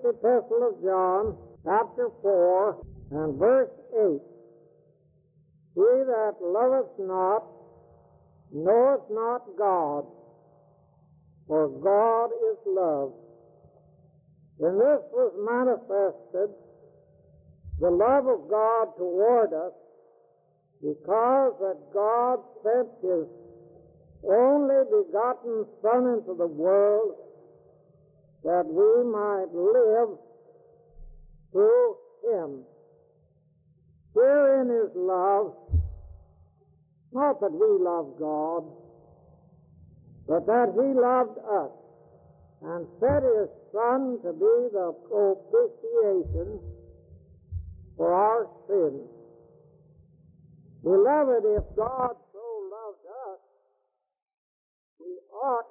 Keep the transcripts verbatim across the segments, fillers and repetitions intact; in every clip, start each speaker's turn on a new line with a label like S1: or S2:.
S1: epistle of John, chapter four, and verse eight. He that loveth not knoweth not God, for God is love. In this was manifested the love of God toward us, because that God sent His only begotten Son into the world, that we might live through Him. Herein is love, not that we love God, but that He loved us, and sent His Son to be the propitiation for our sins. Beloved, if God so loved us, we ought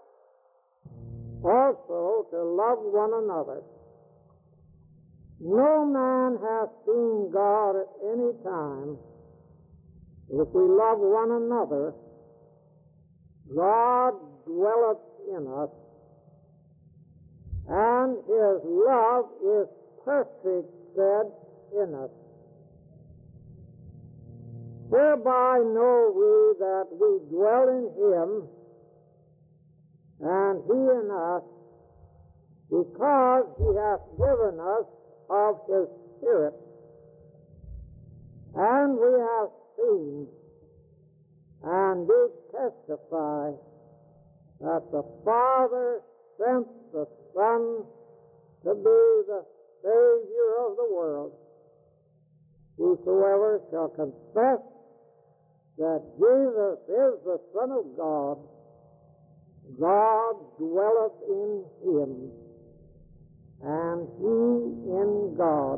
S1: also to love one another. No man hath seen God at any time. If we love one another, God dwelleth in us, and His love is perfect, said, in us. Hereby know we that we dwell in Him, and He in us, because He hath given us of His Spirit. And we have seen and do testify that the Father sent the Son to be the Savior of the world. Whosoever shall confess that Jesus is the Son of God, God dwelleth in Him, and He in God.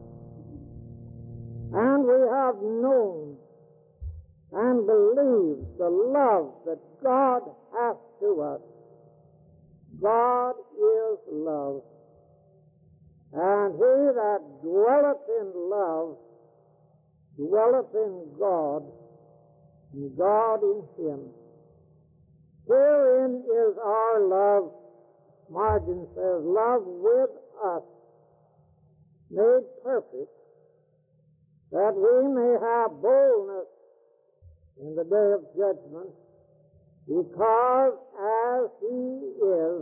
S1: And we have known and believed the love that God hath to us. God is love, and he that dwelleth in love dwelleth in God, and God in him. Herein is our love, margin says, love with us, made perfect, that we may have boldness in the day of judgment, because as He is,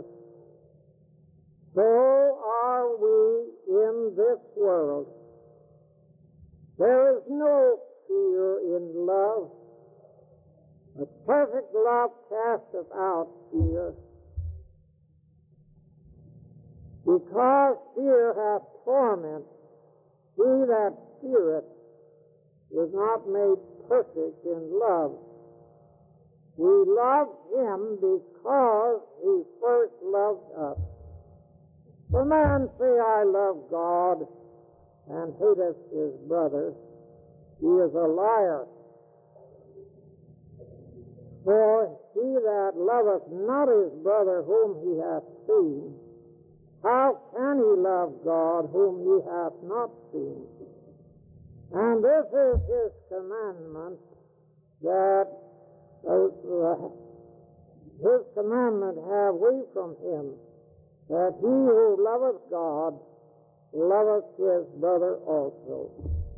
S1: so are we in this world. There is no fear in love, but perfect love casteth out fear, because fear hath torment. He that feareth is not made perfect in love. We love Him because He first loved us. The man say, I love God, and hateth his brother, he is a liar. For he that loveth not his brother whom he hath seen, how can he love God whom he hath not seen? And this is His commandment, that uh, uh, His commandment have we from Him, that he who loveth God loveth his brother also.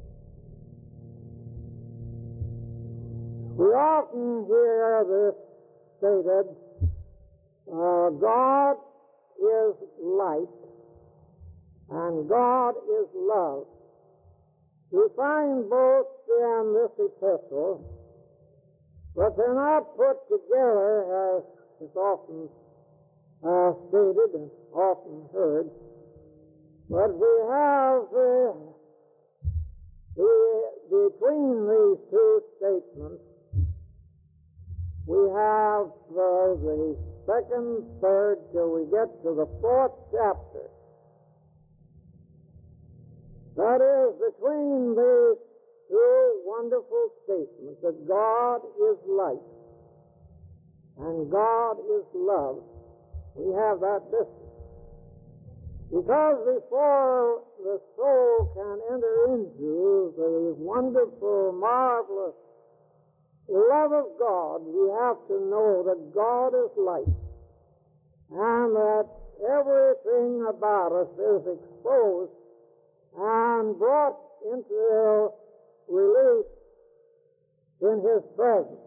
S1: We often hear this stated, uh, God is light, and God is love. We find both in this epistle, but they're not put together as is often uh, stated and often heard. But we have uh, the, between these two statements, we have uh, the second, third, till we get to the fourth chapter. That is, between these two wonderful statements that God is light and God is love, we have that distance. Because before the soul can enter into the wonderful, marvelous love of God, we have to know that God is light, and that everything about us is exposed and brought into relief in His presence.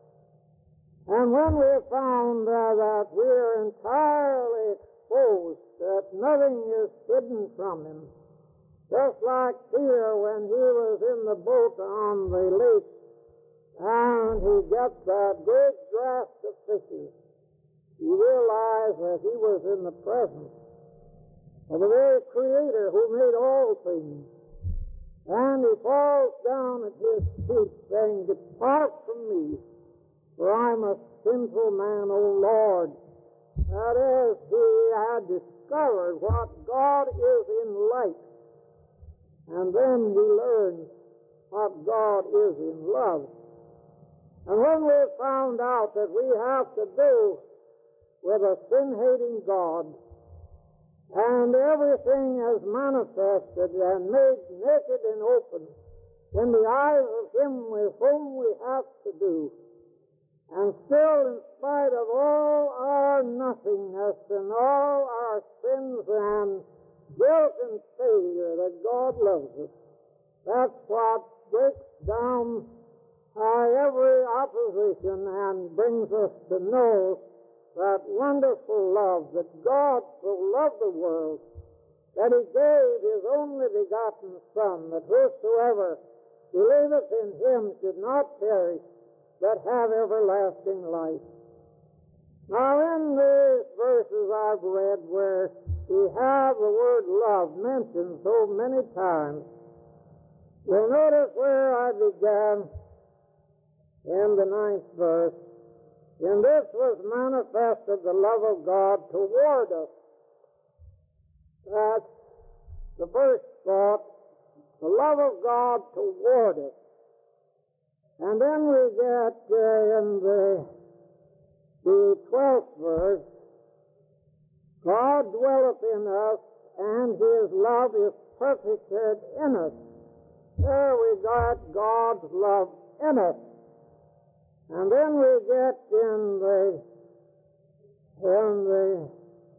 S1: And when we have found uh, that we are entirely exposed, that nothing is hidden from Him, just like Peter when he was in the boat on the lake and he gets that great draft of fishes, he realized that he was in the presence of the very Creator who made all things. And he falls down at His feet saying, "Depart from me, for I'm a sinful man, O Lord." That is, he had discovered what God is in light. And then he learned what God is in love. And when we found out that we have to do with a sin-hating God, and everything is manifested and made naked and open in the eyes of Him with whom we have to do, and still, in spite of all our nothingness and all our sins and guilt and failure, that God loves us. That's what breaks down uh, every opposition and brings us to know that wonderful love, that God so loved the world that He gave His only begotten Son, that whosoever believeth in Him should not perish, but have everlasting life. Now, in these verses I've read where we have the word love mentioned so many times, you'll notice where I began in the ninth verse. In this was manifested the love of God toward us. That's the first thought, the love of God toward us. And then we get uh, in the, the twelfth verse, God dwelleth in us, and His love is perfected in us. There we got God's love in us. And then we get in the, in the,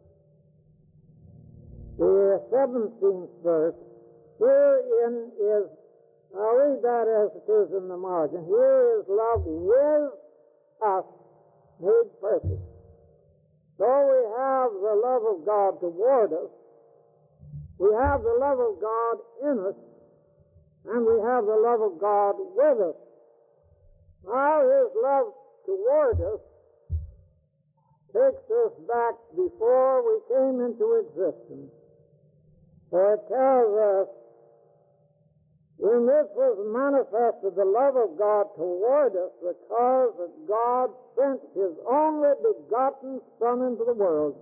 S1: the seventeenth verse, herein is, I'll read that as it is in the margin. Here is love with us made perfect. So we have the love of God toward us, we have the love of God in us, and we have the love of God with us. Now His love toward us takes us back before we came into existence. For it tells us, in this was manifested the love of God toward us, because that God sent His only begotten Son into the world.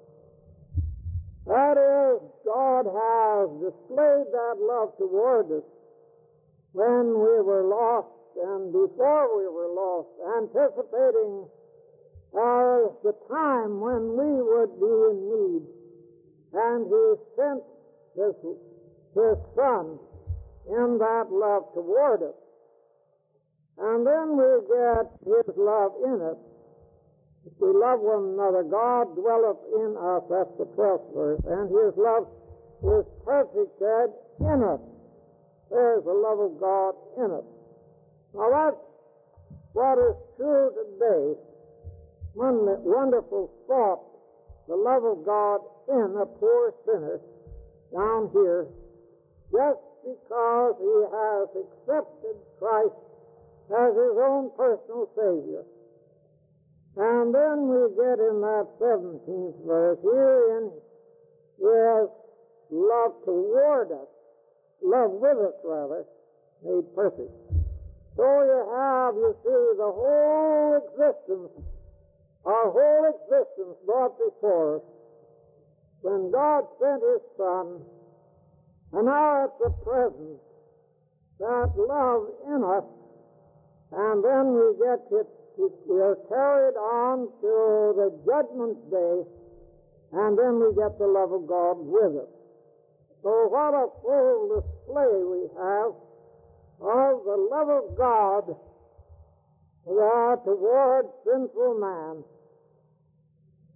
S1: That is, God has displayed that love toward us when we were lost and before we were lost, anticipating uh, the time when we would be in need. And He sent His, His Son in that love toward us. And then we get His love in us. If we love one another, God dwelleth in us, that's the twelfth verse, and His love is perfected in us. There's the love of God in us. Now that's what is true today. One wonderful thought, the love of God in a poor sinner down here, just because he has accepted Christ as his own personal Savior. And then we get in that seventeenth verse, herein is love toward us, love with us rather, made perfect. So you have, you see, the whole existence, our whole existence brought before us when God sent His Son, and now at the present, that love in us, and then we get it, we are carried on to the judgment day, and then we get the love of God with us. So what a full display we have of the love of God toward sinful man.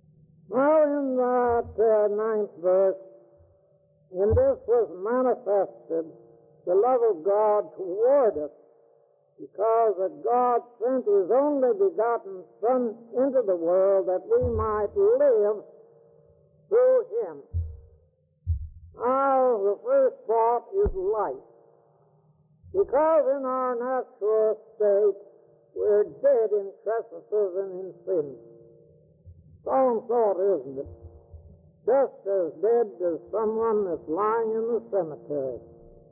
S1: Now in that uh, ninth verse, in this was manifested the love of God toward us, because that God sent His only begotten Son into the world that we might live through Him. Now, the first thought is life. Because in our natural state, we're dead in trespasses and in sin. Solemn thought, isn't it? Just as dead as someone that's lying in the cemetery.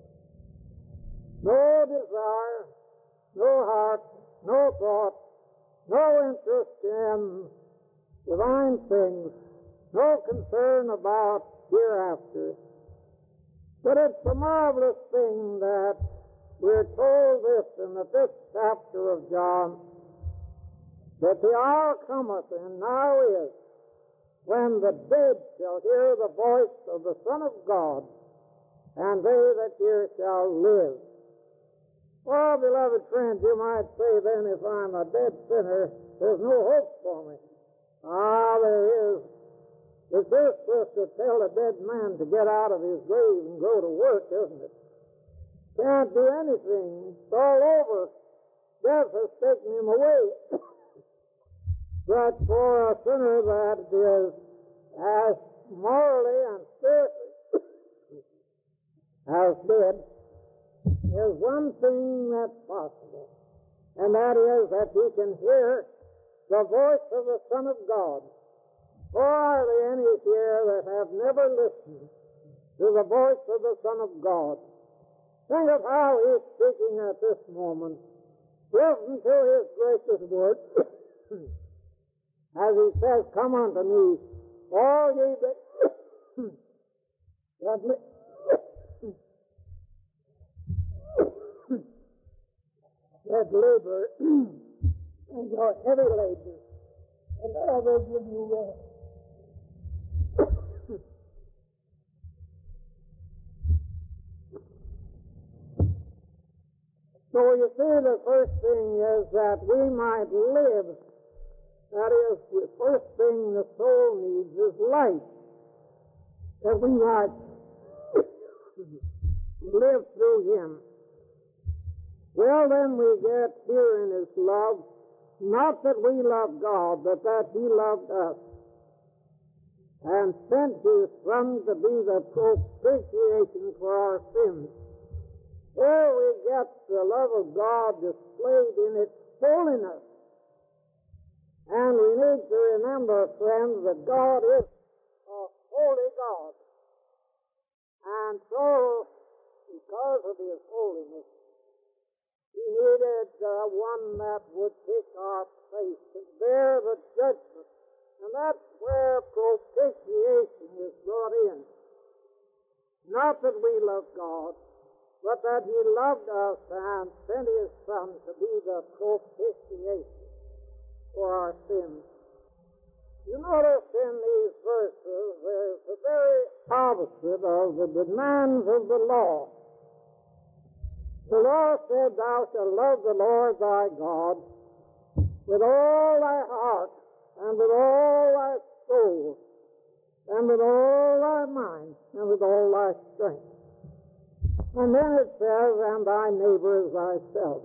S1: No desire, no heart, no thought, no interest in divine things, no concern about hereafter. But it's a marvelous thing that we're told this in the fifth chapter of John, that the hour cometh, and now is, when the dead shall hear the voice of the Son of God, and they that hear shall live. Well, beloved friends, you might say then, if I'm a dead sinner, there's no hope for me. Ah, there is. It's useless to tell a dead man to get out of his grave and go to work, isn't it? Can't do anything. It's all over. Death has taken him away. But for a sinner that is as morally and spiritually as dead, there's one thing that's possible, and that is that he can hear the voice of the Son of God. Or are there any here that have never listened to the voice of the Son of God? Think of how He's speaking at this moment. Listen to His gracious word. As He says, come unto me, all ye that, that, li- that labor and are heavy laden, and I will give you rest. So you see, the first thing is that we might live. That is, the first thing the soul needs is life. That we might live through Him. Well, then we get here in His love, not that we love God, but that He loved us, and sent His Son to be the propitiation for our sins. Here we get the love of God displayed in its holiness. And we need to remember, friends, that God is a holy God. And so, because of His holiness, He needed uh, one that would take our place and bear the judgment. And that's where propitiation is brought in. Not that we love God, but that He loved us and sent His Son to be the propitiation for our sins. You notice in these verses there's the very opposite of the demands of the law. The law said, thou shalt love the Lord thy God with all thy heart, and with all thy soul, and with all thy mind, and with all thy strength. And then it says, and thy neighbor as thyself.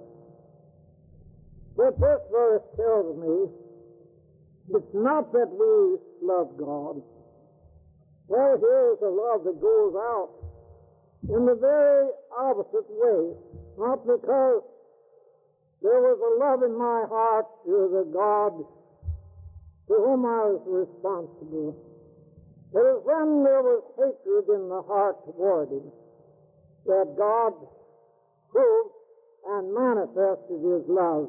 S1: But this verse tells me it's not that we love God. Well, here's a love that goes out in the very opposite way. Not because there was a love in my heart to the God to whom I was responsible. It was when there was hatred in the heart toward Him that God proved and manifested His love.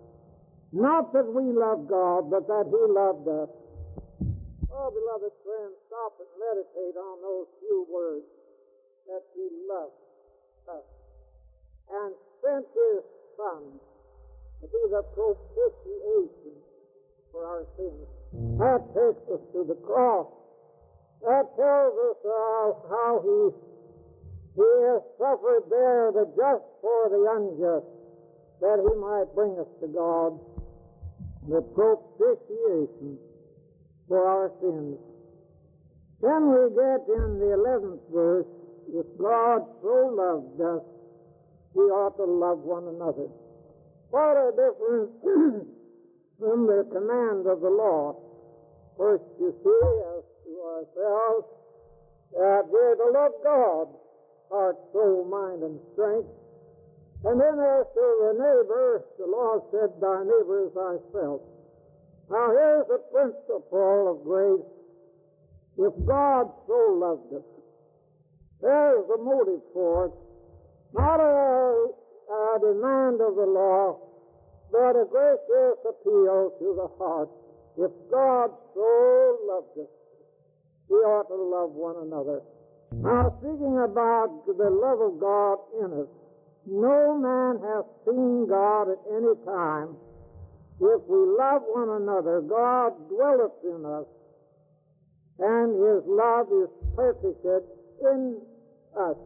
S1: Not that we love God, but that He loved us. Oh, beloved friends, stop and meditate on those few words, that He loved us and sent His Son to be the propitiation for our sins. That takes us to the cross. That tells us uh, how He He has suffered there, the just for the unjust, that He might bring us to God. The propitiation. for our sins. Then we get in the eleventh verse, if God so loved us, we ought to love one another. What a difference from the command of the law. First, you see, as to ourselves, that we're to love God, heart, soul, mind, and strength. And then as to the neighbor, the law said, thy neighbor is thyself. Now here's the principle of grace. If God so loved us, there's the motive for it. Not a, a demand of the law, but a gracious appeal to the heart. If God so loved us, we ought to love one another. Now, speaking about the love of God in us, no man hath seen God at any time. If we love one another, God dwelleth in us, and His love is perfected in us.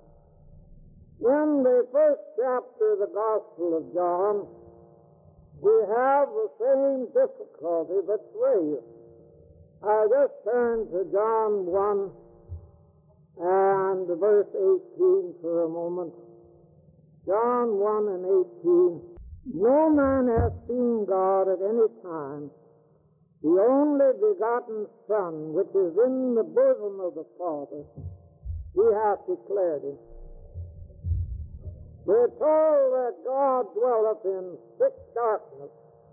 S1: In the first chapter of the Gospel of John, we have the same difficulty that's raised. I just turn to John one and verse eighteen for a moment. John one and eighteen. No man hath seen God at any time. The only begotten Son, which is in the bosom of the Father, He hath declared Him. We're told that God dwelleth in thick darkness,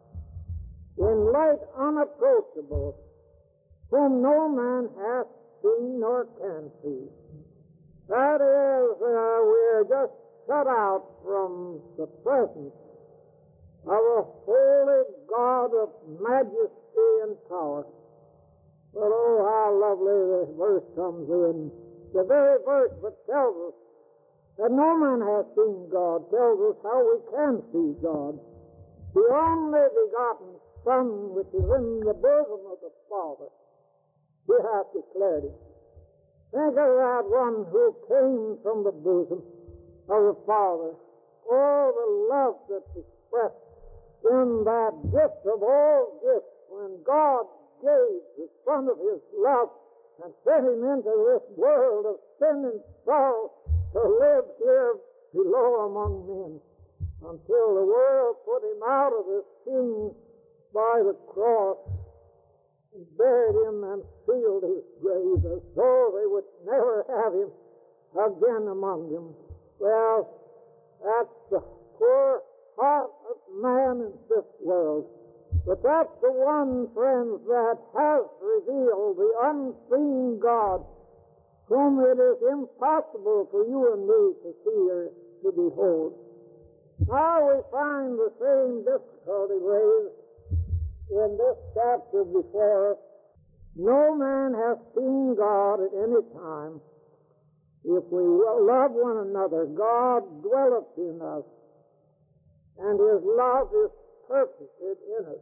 S1: in light unapproachable, whom no man hath seen nor can see. That is, uh, we're just shut out from the presence of a holy God of majesty and power. But oh, how lovely this verse comes in. The very verse that tells us that no man hath seen God tells us how we can see God. The only begotten Son, which is in the bosom of the Father, He hath declared Him. Think of that one who came from the bosom of the Father. Oh, the love that's expressed in that gift of all gifts when God gave the Son of His love and sent Him into this world of sin and sorrow to live here below among men until the world put Him out of the scene by the cross and buried Him and sealed His grave as though they would never have Him again among them. Well, that's the poor heart of man in this world. But that's the one, friends, that has revealed the unseen God, whom it is impossible for you and me to see or to behold. Now we find the same difficulty raised in this chapter before us. No man hath seen God at any time. If we love one another, God dwelleth in us, and His love is perfected in us.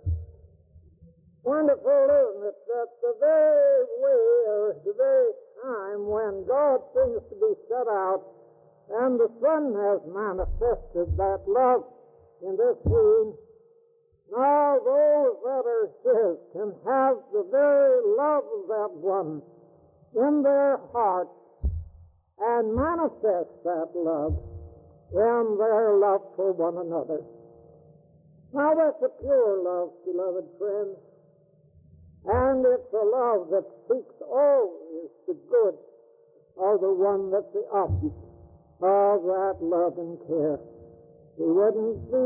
S1: Wonderful, isn't it, that the very way or the very time when God seems to be shut out and the Son has manifested that love in this scene, now those that are His can have the very love of that one in their heart and manifest that love in their love for one another. Now that's a pure love, beloved friends. And it's a love that seeks always the good of the one that's the object of that love and care. He wouldn't be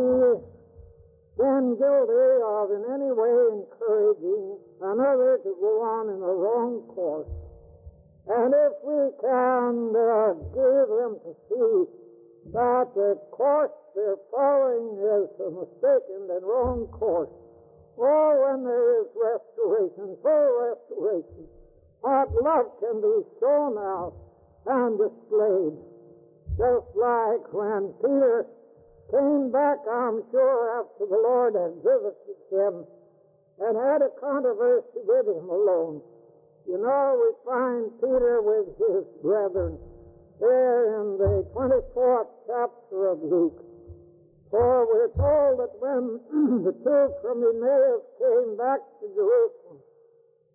S1: then guilty of in any way encouraging another to go on in the wrong course. And if we can uh, give them to see that the course they're following is a mistaken and wrong course, oh, when there is restoration, full restoration, what love can be shown out and displayed. Just like when Peter came back, I'm sure, after the Lord had visited him and had a controversy with him alone. You know, we find Peter with his brethren there in the twenty-fourth chapter of Luke. For we're told that when the two from Emmaus came back to Jerusalem,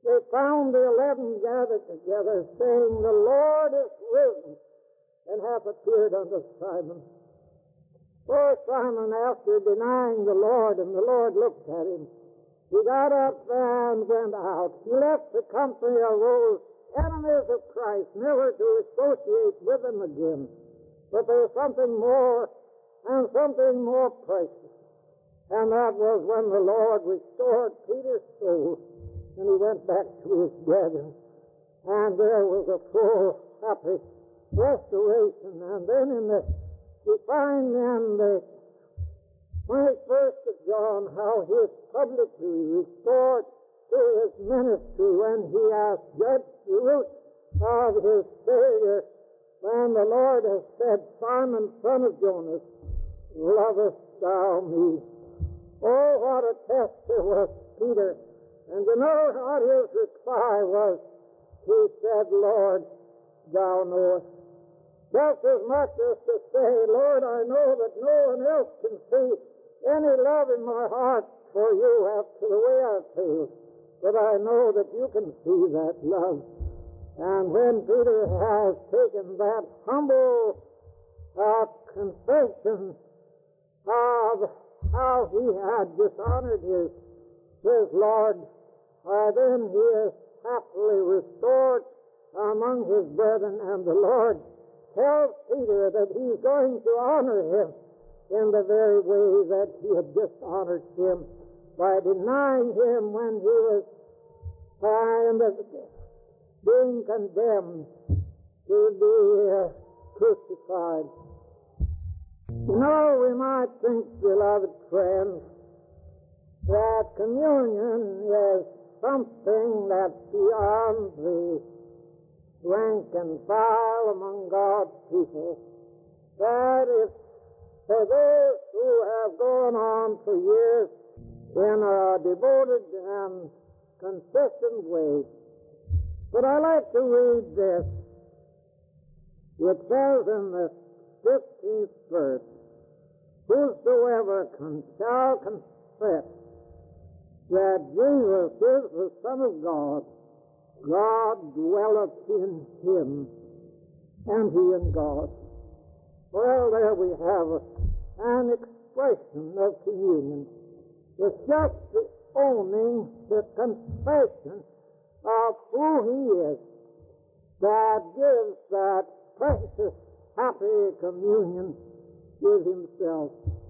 S1: they found the eleven gathered together, saying, "The Lord is risen, and hath appeared unto Simon." Poor Simon, after denying the Lord, and the Lord looked at him, he got up and went out. He left the company of those enemies of Christ, never to associate with them again. But there was something more, and something more precious. And that was when the Lord restored Peter's soul, and he went back to his gathering. And there was a full, happy restoration. And then in the, we find in the twenty-first of John how he is publicly restored to his ministry when he has judged the root of his failure, when the Lord has said, "Simon, son of Jonas, lovest thou me?" Oh, what a test it was, Peter. And you know what his reply was? He said, "Lord, thou knowest." Just as much as to say, "Lord, I know that no one else can see any love in my heart for you after the way I feel, but I know that you can see that love." And when Peter has taken that humble uh, confession of how he had dishonored his, his Lord, uh, then he is happily restored among his brethren, and the Lord tells Peter that he's going to honor him in the very way that he had dishonored him by denying him when he was uh, in the, being condemned to be uh, crucified. No, we might think, beloved friends, that communion is something that's beyond the rank and file among God's people. That is for those who have gone on for years in a devoted and consistent way. But I like to read this. It says in the fifteenth verse, "Whosoever can, shall confess that Jesus is the Son of God, God dwelleth in him, and he in God." Well, there we have an expression of communion. It's just the owning, the confession of who he is that gives that precious, happy communion with himself.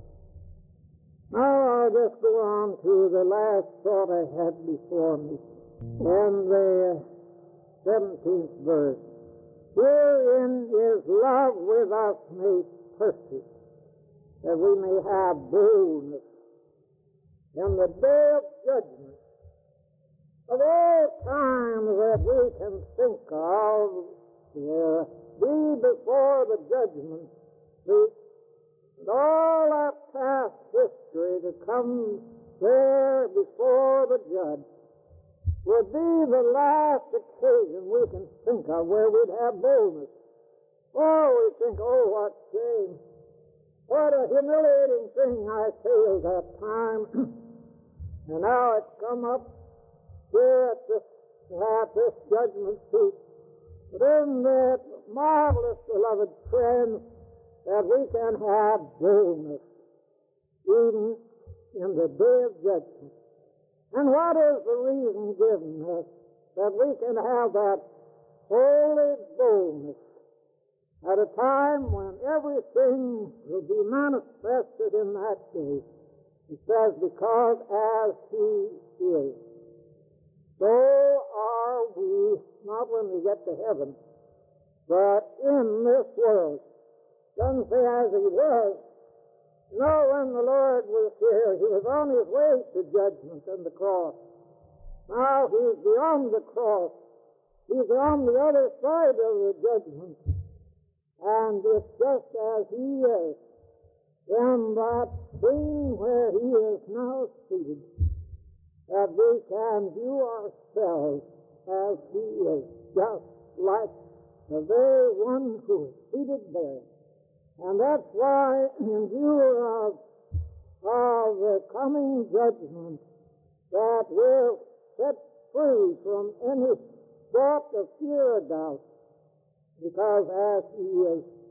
S1: Now I'll just go on to the last thought I had before me. In the seventeenth verse, "Herein is love with us made perfect, that we may have boldness in the day of judgment." Of all times that we can think of, there be before the judgment seat, and all that past history to come there before the judge, would be the last occasion we can think of where we'd have boldness. Oh, we think, "Oh, what shame. What a humiliating thing I failed that time." And now it's come up here at this, at this judgment seat. But isn't it marvelous, beloved friends, that we can have boldness even in the day of judgment? And what is the reason given us that we can have that holy boldness at a time when everything will be manifested in that day? It says, "Because as he is, so are we," not when we get to heaven, but in this world. Doesn't say as he was. No, when the Lord was here, he was on his way to judgment and the cross. Now he's beyond the cross. He's on the other side of the judgment. And it's just as he is in that scene where he is now seated, that we can view ourselves as he is, just like the very one who is seated there. And that's why, in view of, of the coming judgment that will set free from any thought of fear or doubt, because as he is